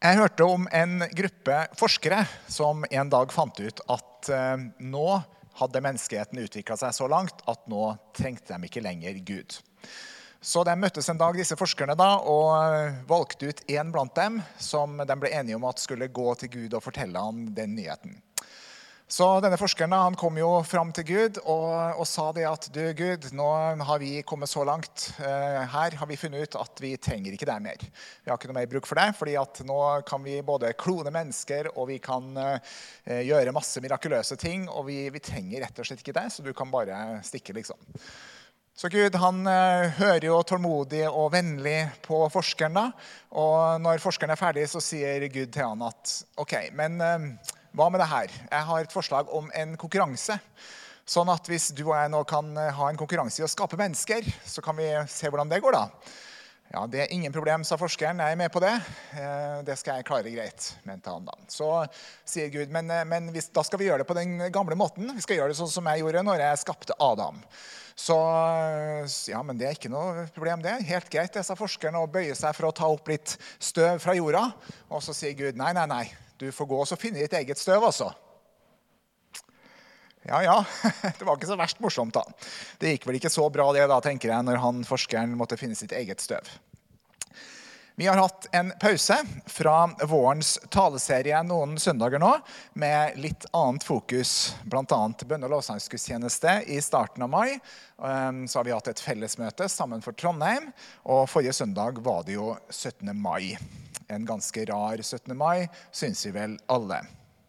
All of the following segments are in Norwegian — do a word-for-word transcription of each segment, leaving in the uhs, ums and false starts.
Jeg hørte om en gruppe forskere som en dag fant ut at eh, nå hadde menneskeheten utviklet seg så langt at nå trengte de ikke lenger Gud. Så de møttes en dag, disse forskerne da, og valgte ut en blant dem som de ble enige om at skulle gå til Gud og fortelle ham den nyheten. Så denne forskeren han kom jo fram til Gud og, og sa det at du Gud, nå har vi kommet så langt. Eh, her har vi funnet ut at vi trenger ikke deg mer. Vi har ikke noe mer bruk for deg, fordi at nå kan vi både klone mennesker og vi kan eh, gjøre masse mirakuløse ting, og vi, vi trenger rett og slett ikke deg, så du kan bare stikke liksom. Så Gud han eh, hører jo tålmodig og vennlig på forskeren da, og når forskeren er ferdig så sier Gud til han at ok, men eh, hva med det her? Jeg har et forslag om en konkurranse. Sånn at hvis du og jeg nå kan ha en konkurranse i å skape mennesker, så kan vi se hvordan det går da. Ja, det er ingen problem, sa forskeren. Jeg er med på det. Det skal jeg klare greit, mente han da. Så sier Gud, men, men hvis, da skal vi gjøre det på den gamle måten. Vi skal gjøre det sånn som jeg gjorde når jeg skapte Adam. Så ja, men det er ikke noe problem det. Helt greit, det sa forskeren, å bøye seg for å ta opp litt støv fra jorda. Og så sier Gud, nei, nei, nei. Du får gå og så finne ditt eget støv også. Ja, ja, det var ikke så verst morsomt da. Det gikk vel ikke så bra det da, tenker jeg, når han forskeren måtte finne sitt eget støv. Vi har hatt en pause fra vårens taleserie noen søndager nå, med litt annet fokus, blant annet bønne- og lovsangsgudstjeneste i starten av mai. Så har vi hatt et fellesmøte sammen for Trondheim, og forrige søndag var det jo syttende mai. En ganske rar syttende mai, synes vi vel alle.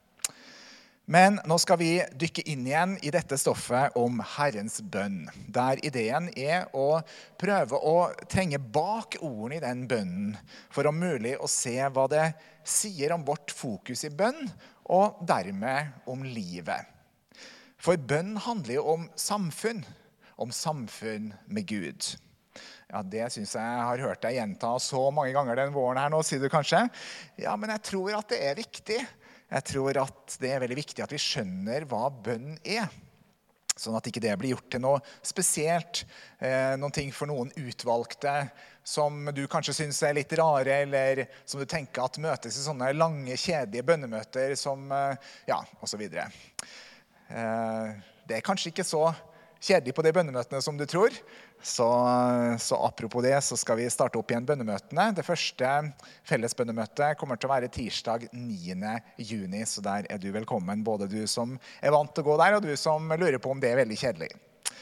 Men nå skal vi dykke inn igjen i dette stoffet om Herrens bønn, der ideen er å prøve å trenge bak ordene i den bønnen, for om mulig å se hva det sier om vårt fokus i bønn, og dermed om livet. For bønn handler jo om samfunn, om samfunn med Gud. Ja, det synes jeg jeg har hørt deg gjenta så mange ganger den våren her nå, sier du kanskje. Ja, men jeg tror at det er viktig. Jeg tror at det er veldig viktig at vi skjønner hva bønn er. Sånn at ikke det blir gjort til noe spesielt, eh, noen ting for noen utvalgte, som du kanskje synes er litt rare, eller som du tenker at møtes i sånne lange, kjedelige bønnemøter, som, eh, ja, og så videre. Eh, det er kanskje ikke så kjedelig på de bønnemøtene som du tror. Så, så apropos det, så skal vi starte opp igjen bønnemøtene. Det første felles bønnemøtet kommer til å være tirsdag niende juni, så der er du velkommen, både du som er vant til å gå der, og du som lurer på om det er veldig kjedelig.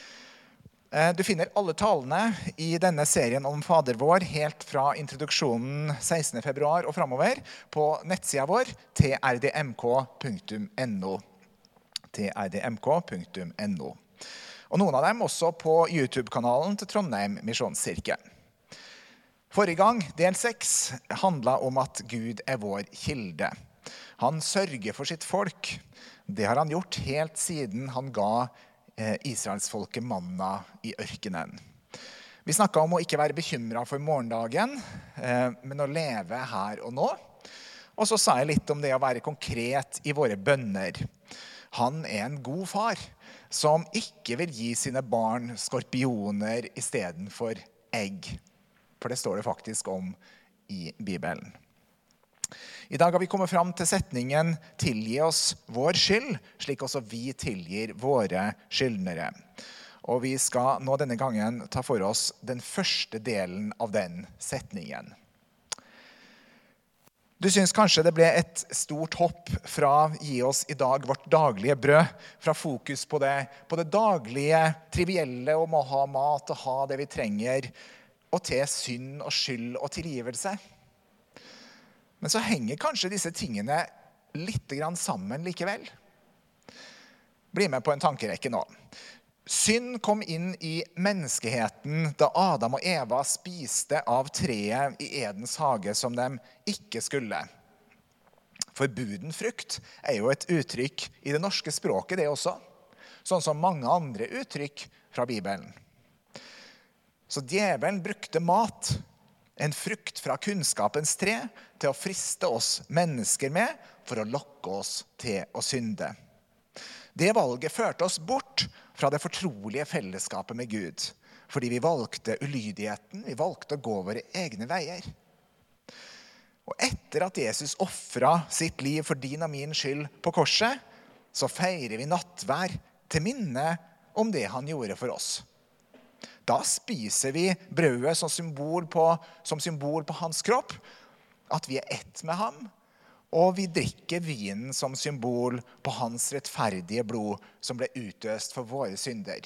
Du finner alle talene i denne serien om Fader vår, helt fra introduksjonen sekstende februar og fremover, på nettsida vår, t r d m k punktum n o. t r d m k punktum n o. Og noen av dem også på YouTube-kanalen til Trondheim Misjonskirke. Forrige gang, del seks, handlet om at Gud er vår kilde. Han sørger for sitt folk. Det har han gjort helt siden han ga Israelsfolket manna i ørkenen. Vi snakket om å ikke være bekymret for morgendagen, men å leve her og nå. Og så sa jeg litt om det å være konkret i våre bønner. Han er en god far, som ikke vil gi sine barn skorpioner i stedet for egg. For det står det faktisk om i Bibelen. I dag har vi kommet fram til setningen «Tilgi oss vår skyld», slik også vi tilgir våre skyldnere. Og vi skal nå denne gangen ta for oss den første delen av den setningen. Du synes kanskje det ble et stort hopp fra gi oss i dag vårt daglige brød, fra fokus på det, på det daglige, trivielle om å ha mat og ha det vi trenger, og til synd og skyld og tilgivelse. Men så henger kanskje disse tingene litt grann sammen likevel. Bli med på en tankerekke nå. Synd kom inn i menneskeheten da Adam og Eva spiste av treet i Edens hage som de ikke skulle. Forbuden frukt er jo et uttrykk i det norske språket det også, sånn som mange andre uttrykk fra Bibelen. Så djevelen brukte mat, en frukt fra kunnskapens tre, til å friste oss mennesker med for å lokke oss til å synde. Det valget førte oss bort fra det fortrolige fellesskapet med Gud, fordi vi valgte ulydigheten, vi valgte å gå våre egne veier. Og etter at Jesus offret sitt liv for din og min skyld på korset, så feirer vi nattvær til minne om det han gjorde for oss. Da spiser vi brødet som symbol på, som symbol på hans kropp, at vi er ett med ham, og vi drikker vinen som symbol på hans rettferdige blod som ble utøst for våre synder.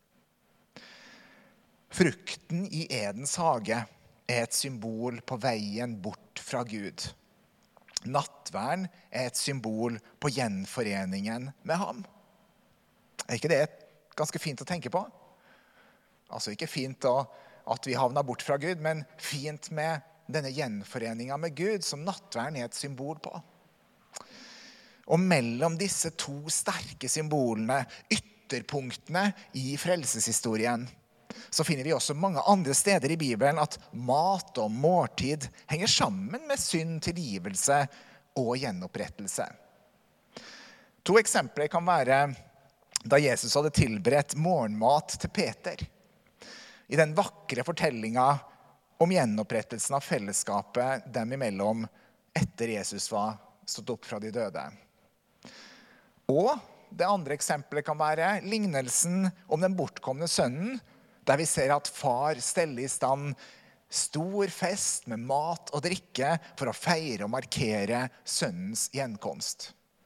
Frukten i Edens hage er et symbol på veien bort fra Gud. Nattverden er et symbol på gjenforeningen med ham. Er ikke det ganske fint å tenke på? Altså ikke fint da, at vi havner bort fra Gud, men fint med denne gjenforeningen med Gud som nattverden er et symbol på. Og mellom disse to sterke symbolene, ytterpunktene i frelseshistorien, så finner vi også mange andre steder i Bibelen at mat og måltid henger sammen med synd, tilgivelse og gjenopprettelse. To eksempler kan være da Jesus hadde tilberedt morgenmat til Peter. I den vakre fortellingen om gjenopprettelsen av fellesskapet dem imellom etter Jesus var stått opp fra de døde. Og det andre eksempelet kan være lignelsen om den bortkomne sønnen, der vi ser at far steller i stand stor fest med mat og drikke for å feire og markere sønnens gjenkomst.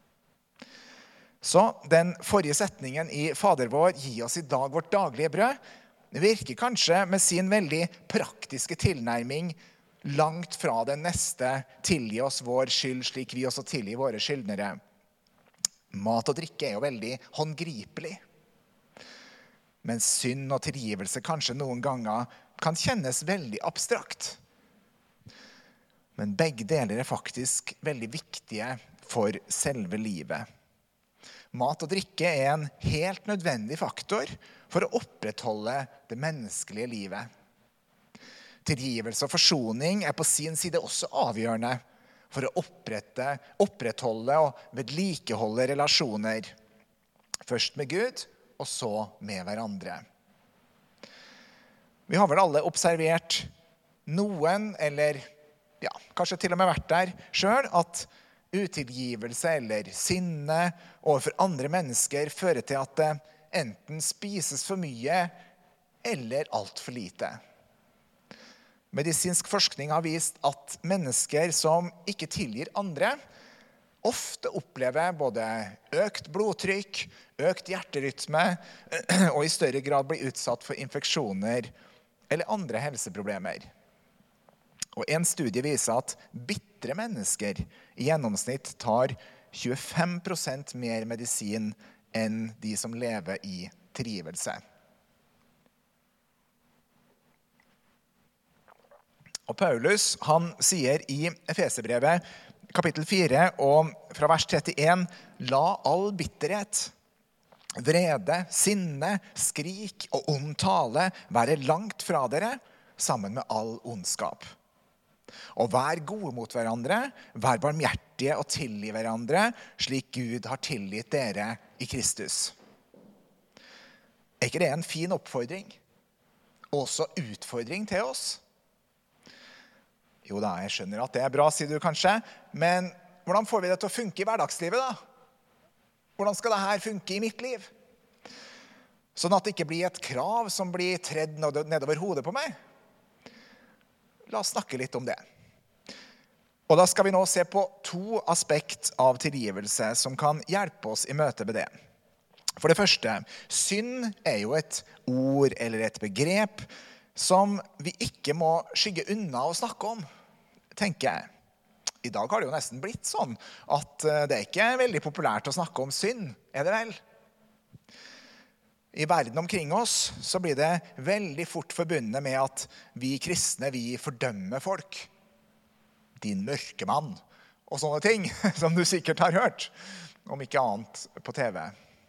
Så den forrige setningen i Fader vår, gi oss i dag vårt daglige brød, virker kanskje med sin veldig praktiske tilnærming langt fra den neste tilgi oss vår skyld slik vi også tilgir våre skyldnere. Mat og drikke er jo veldig håndgripelig. Men synd og tilgivelse kanskje noen ganger kan kjennes veldig abstrakt. Men begge deler er faktisk veldig viktige for selve livet. Mat og drikke er en helt nødvendig faktor for å opprettholde det menneskelige livet. Tilgivelse og forsoning er på sin side også avgjørende for å opprette, opprettholde og vedlikeholde relasjoner. Først med Gud, og så med hverandre. Vi har vel alle observert noen, eller ja, kanskje til og med vært der selv, at utilgivelse eller sinne overfor andre mennesker fører til at det enten spises for mye eller alt for lite. Medisinsk forskning har vist at mennesker som ikke tilgir andre, ofte opplever både økt blodtrykk, økt hjerterytme og i større grad blir utsatt for infeksjoner eller andre helseproblemer. Og en studie viser at bitre mennesker i gjennomsnitt tar tjuefem prosent mer medisin enn de som lever i tilgivelse. Og Paulus, han sier i Efeserbrevet, kapittel fire, og fra vers trettien, la all bitterhet, vrede, sinne, skrik og ond tale være langt fra dere, sammen med all ondskap. Og vær gode mot hverandre, vær barmhjertige og tilgi hverandre, slik Gud har tilgitt dere i Kristus. Er ikke det en fin oppfordring? Også utfordring til oss? Jo da, jeg skjønner at det er bra, sier du kanskje, men hvordan får vi det til å funke i hverdagslivet da? Hvordan skal det her funke i mitt liv? Sånn at det ikke blir et krav som blir tredd nedover hodet på meg. La oss snakke litt om det. Og da skal vi nå se på to aspekt av tilgivelse som kan hjelpe oss i møte med det. For det første, synd er jo et ord eller et begrep som vi ikke må skygge unna å snakke om, tenker jeg. I dag har det jo nesten blitt sånn at det er ikke veldig populært å snakke om synd, er det vel? I verden omkring oss så blir det veldig fort forbundet med at vi kristne, vi fordømmer folk. Din mørke mann, og sånne ting som du sikkert har hørt, om ikke annet på T V.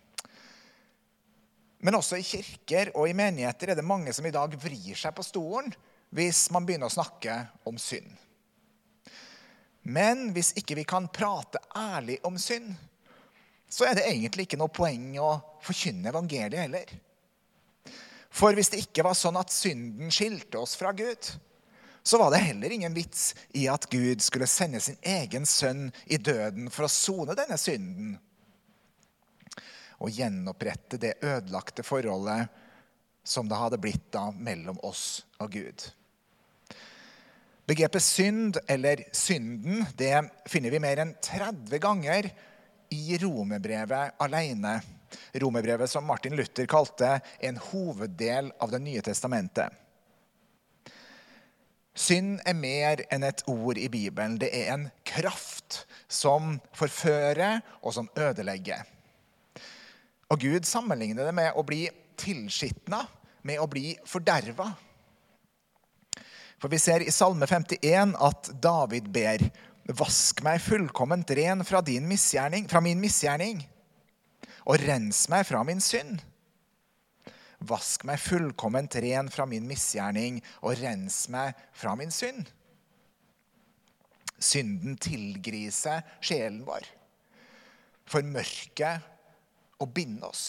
Men også i kirker og i menigheter er det mange som i dag vrir seg på stolen hvis man begynner å snakke om synd. Men hvis ikke vi kan prate ærlig om synd, så er det egentlig ikke noe poeng å forkynne evangeliet heller. For hvis det ikke var sånn at synden skilte oss fra Gud, så var det heller ingen vits i at Gud skulle sende sin egen sønn i døden for å sone denne synden og gjenopprette det ødelagte forholdet som det hadde blitt da mellom oss og Gud. Begrepet synd eller synden, det finner vi mer enn tretti ganger i Romerbrevet alene. Romerbrevet som Martin Luther kalte en hoveddel av det nye testamentet. Synd er mer enn et ord i Bibelen. Det er en kraft som forfører og som ødelegger. Og Gud sammenligner det med å bli tilskittnet, med å bli fordervet. For vi ser i Salme femtien at David ber, «Vask meg fullkomment ren fra, din misgjerning, fra min misgjerning, og rens meg fra min synd. Vask meg fullkomment ren fra min misgjerning, og rens meg fra min synd.» Synden tilgriser sjelen vår, formørker og binder oss.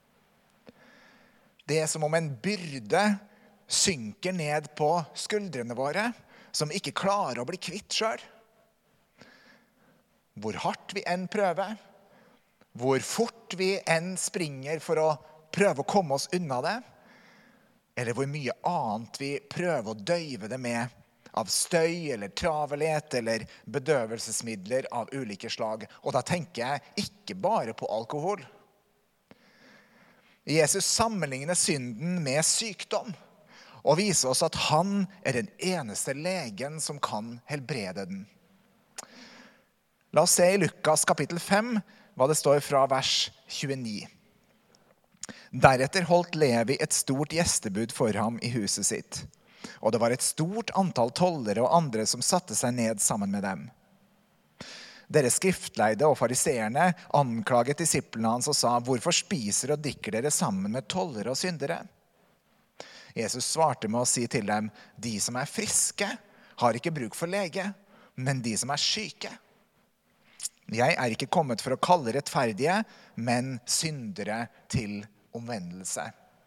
Det er som om en byrde synker ned på skuldrene våre, som vi ikke klarer å bli kvitt selv. Hvor hardt vi enn prøver, hvor fort vi enn springer for å prøve å komme oss unna det, eller hvor mye annet vi prøver å døyve det med av støy eller travelhet eller bedøvelsesmidler av ulike slag. Og da tenker jeg ikke bare på alkohol. Jesus sammenligner synden med sykdom og viser oss at han er den eneste legen som kan helbrede den. La oss se i Lukas kapittel fem hva det står fra vers tjueni. Deretter holdt Levi et stort gjestebud for ham i huset sitt, og det var et stort antall tollere og andre som satte seg ned sammen med dem. Deres skriftleide og fariseerne anklaget disiplene hans og sa, «Hvorfor spiser og drikker dere sammen med tollere og syndere?» Jesus svarte med å si til dem, «De som er friske har ikke bruk for lege, men de som er syke. Jeg er ikke kommet for å kalle rettferdige, men syndere til omvendelse.»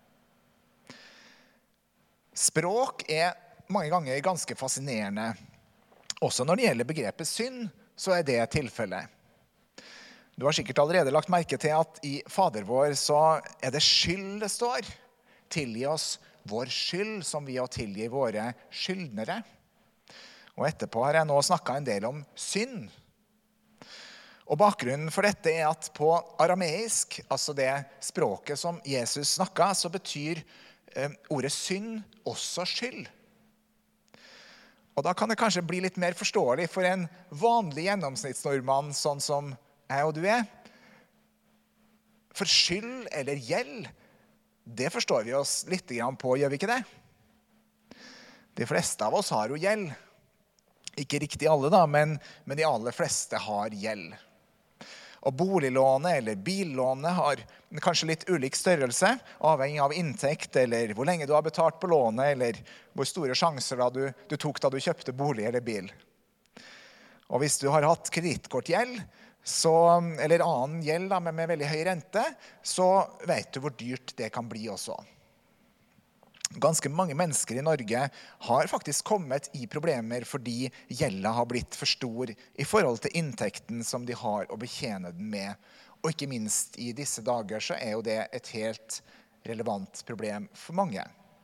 Språk er mange ganger ganske fascinerende. Også når det gjelder begrepet synd, så er det tilfellet. Du har sikkert allerede lagt merke til at i Fader vår så er det skyld det står. Tilgi oss vår skyld som vi har tilgitt våre skyldnere. Og etterpå har jeg nå snakket en del om synd. Og bakgrunnen for dette er at på arameisk, altså det språket som Jesus snakket, så betyr eh, ordet synd også skyld. Og da kan det kanskje bli litt mer forståelig for en vanlig gjennomsnittsnordmann, sånn som jeg og du er. For skyld eller gjeld, det forstår vi oss litt grann på, gjør vi ikke det? De fleste av oss har jo gjeld. Ikke riktig alle da, men, men de aller fleste har gjeld. Og boliglånet eller billånet har kanskje litt ulik størrelse, avhengig av inntekt, eller hvor lenge du har betalt på lånet, eller hvor store sjanser da du, du tok da du kjøpte bolig eller bil. Og hvis du har hatt kredittkortgjeld, så, eller annen gjeld da, med, med veldig høy rente, så vet du hvor dyrt det kan bli også. Ganske mange mennesker i Norge har faktisk kommet i problemer fordi gjelda har blitt for stor i forhold til inntekten som de har å betjene den med. Og ikke minst i disse dager så er jo det et helt relevant problem for mange.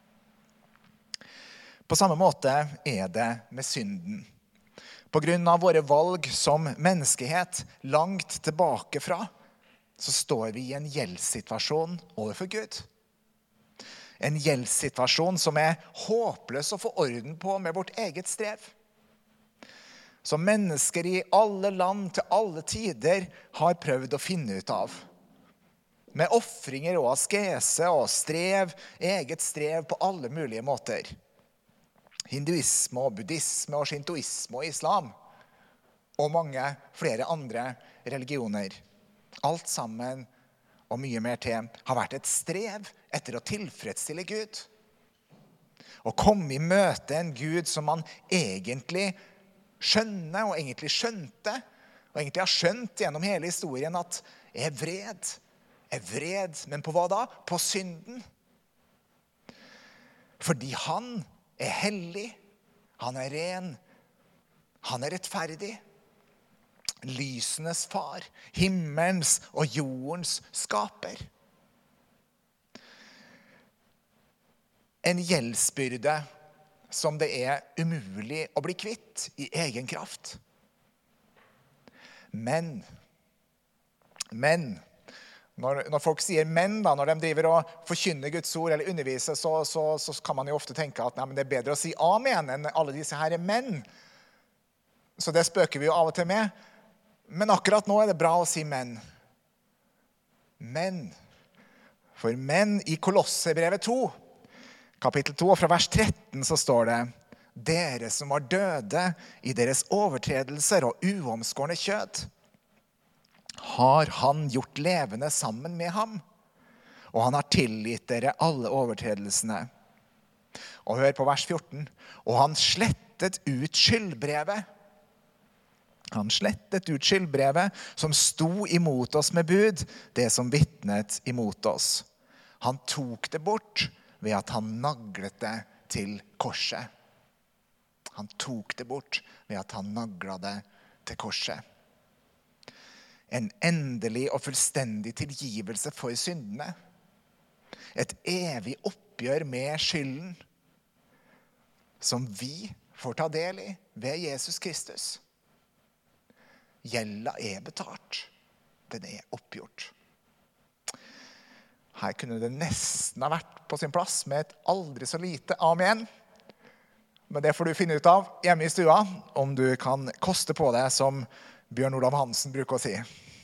På samme måte er det med synden. På grunn av våre valg som menneskehet langt tilbake fra, så står vi i en gjeldssituasjon overfor Gud. En gjeldssituasjon som er håpløs å få orden på med vårt eget strev. Som mennesker i alle land til alle tider har prøvd å finne ut av. Med offringer og askese og strev, eget strev på alle mulige måter. Hinduisme og buddhisme og shintoisme og islam. Og mange flere andre religioner. Alt sammen og mye mer til, har vært et strev etter å tilfredsstille Gud. Å komme i møte en Gud som man egentlig skjønner, og egentlig skjønte, og egentlig har skjønt gjennom hele historien at er vred, er vred, men på hva da? På synden. Fordi han er hellig, Han er ren. Han er rettferdig. Lysenes far, himmelens og jordens skaper. En gjeldsbyrde som det er umulig å bli kvitt i egen kraft. Men, men, når, når folk sier men, da, når de driver og forkynner Guds ord eller underviser, så, så, så kan man jo ofte tenke at nei, men det er bedre å si amen enn alle disse her er menn. Så det spøker vi jo av og til med. Men akkurat nå er det bra å si men. Men, for men i Kolossebrevet to, kapittel to, og fra vers tretten så står det: dere som var døde i deres overtredelser og uomskårne kjød, har han gjort levende sammen med ham, og han har tilgitt dere alle overtredelsene. Og hør på vers fjorten. Og han slettet ut skyldbrevet. Han slettet ut skyldbrevet som sto imot oss med bud, det som vittnet imot oss. Han tok det bort ved at han naglet det til korset. Han tok det bort ved at han naglet det til korset. En endelig og fullstendig tilgivelse for syndene. Et evig oppgjør med skylden som vi får ta del i ved Jesus Kristus. Gjelda er betalt. Den er oppgjort. Her kunne det nesten ha vært på sin plass med et aldri så lite amen. Men det får du finne ut av hjemme i stua, om du kan koste på det, som Bjørn Olav Hansen bruker å si.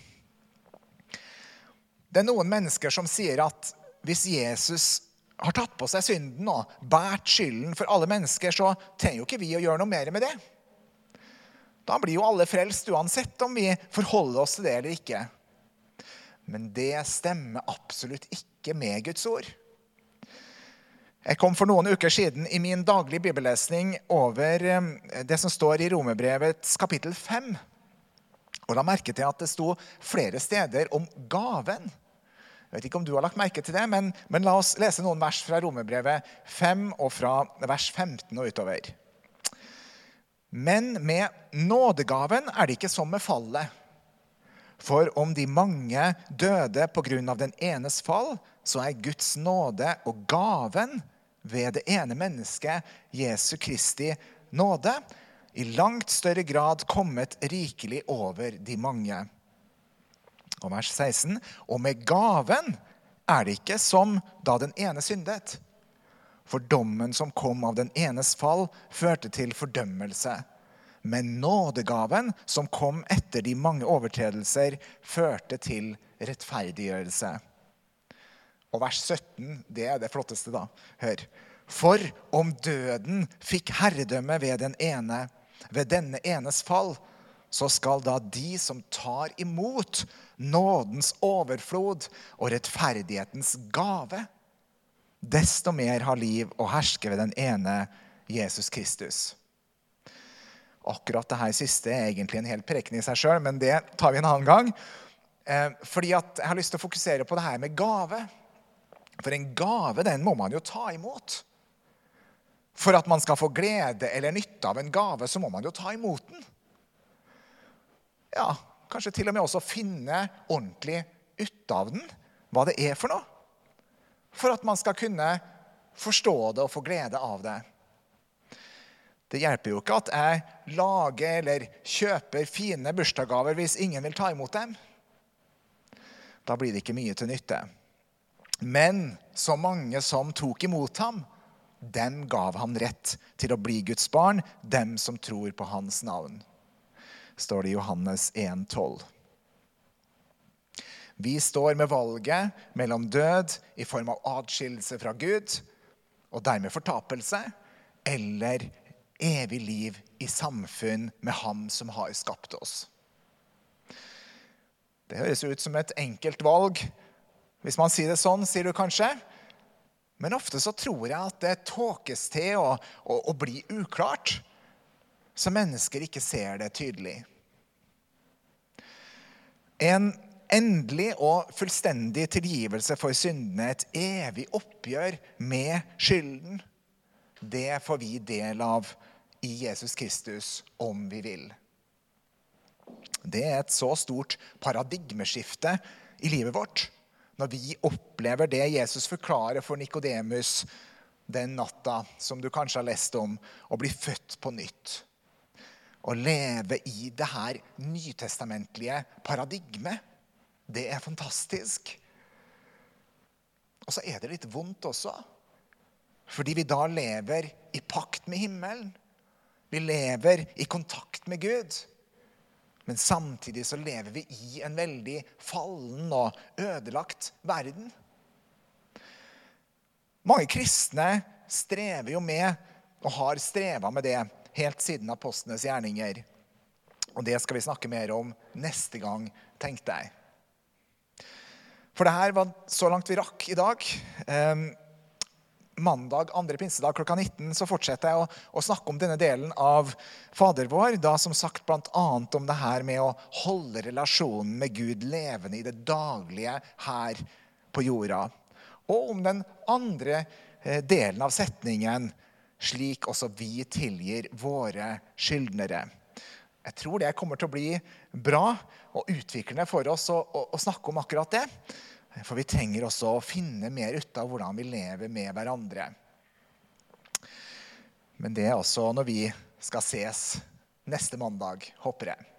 Det er noen mennesker som sier at hvis Jesus har tatt på seg synden og bært skylden for alle mennesker, så trenger jo ikke vi å gjøre noe mer med det. Da blir jo alle frelst uansett om vi forholder oss til det eller ikke. Men det stemmer absolutt ikke med Guds ord. Jeg kom for noen uker siden i min daglige bibellesning over det som står i Romerbrevets kapittel fem. Og da merket jeg at det sto flere steder om gaven. Jeg vet ikke om du har lagt merke til det, men, men la oss lese noen vers fra Romerbrevet fem og fra vers femten og utover. Men med nådegaven er det ikke som med fallet. For om de mange døde på grunn av den enes fall, så er Guds nåde og gaven ved det ene mennesket, Jesu Kristi nåde, i langt større grad kommet rikelig over de mange. Og vers seksten, og med gaven er det ikke som da den ene syndet. For dommen som kom av den enes fall førte til fordømmelse. Men nådegaven som kom etter de mange overtredelser førte til rettferdiggjørelse. Og vers sytten, det er det flotteste da. Hør. For om døden fikk herredømme ved den ene, ved denne enes fall, så skal da de som tar imot nådens overflod og rettferdighetens gave, desto mer ha liv og herske ved den ene Jesus Kristus. Akkurat det her siste er egentlig en hel preken i seg selv, men det tar vi en annen gang. Eh, fordi at jeg har lyst til å fokusere på det her med gave. For en gave, den må man jo ta imot. For at man skal få glede eller nytte av en gave, så må man jo ta imot den. Ja, kanskje til og med også finne ordentlig ut av den, hva det er for noe. For at man skal kunne forstå det og få glede av det. Det hjelper jo ikke at jeg lager eller kjøper fine bursdagsgaver hvis ingen vil ta imot dem. Da blir det ikke mye til nytte. Men så mange som tok imot ham, dem gav han rett til å bli Guds barn, dem som tror på hans navn. Står det i Johannes en tolv. Vi står med valget mellom død i form av adskillelse fra Gud, og dermed fortapelse, eller evig liv i samfunn med ham som har skapt oss. Det høres ut som et enkelt valg. Hvis man sier det sånn, sier du kanskje. Men ofte så tror jeg at det tåkes til å, å, å bli uklart, så mennesker ikke ser det tydelig. En endelig og fullstendig tilgivelse for syndene, et evig oppgjør med skylden, det får vi del av i Jesus Kristus om vi vil. Det er et så stort paradigmeskifte i livet vårt, når vi opplever det Jesus forklarer for Nikodemus den natta som du kanskje har lest om, å bli født på nytt. Å leve i det her nytestamentlige paradigmet, det er fantastisk. Og så er det litt vondt også, fordi vi da lever i pakt med himmelen. Vi lever i kontakt med Gud. Men samtidig så lever vi i en veldig fallen og ødelagt verden. Mange kristne strever jo med, og har strevet med det, helt siden apostlenes gjerninger. Og det skal vi snakke mer om neste gang, tenkte jeg. For det her var så langt vi rakk i dag. Um, mandag, andre pinsedag klokka nitten, så fortsetter jeg å, å snakke om denne delen av Fader vår, da som sagt blant annet om det her med å holde relasjonen med Gud levende i det daglige her på jorda. Og om den andre eh, delen av setningen, slik også vi tilgir våre skyldnere. Jeg tror det kommer til å bli bra og utviklende for oss å, å, å snakke om akkurat det. For vi trenger også å finne mer ut av hvordan vi lever med hverandre. Men det er også når vi skal ses neste mandag, håper jeg.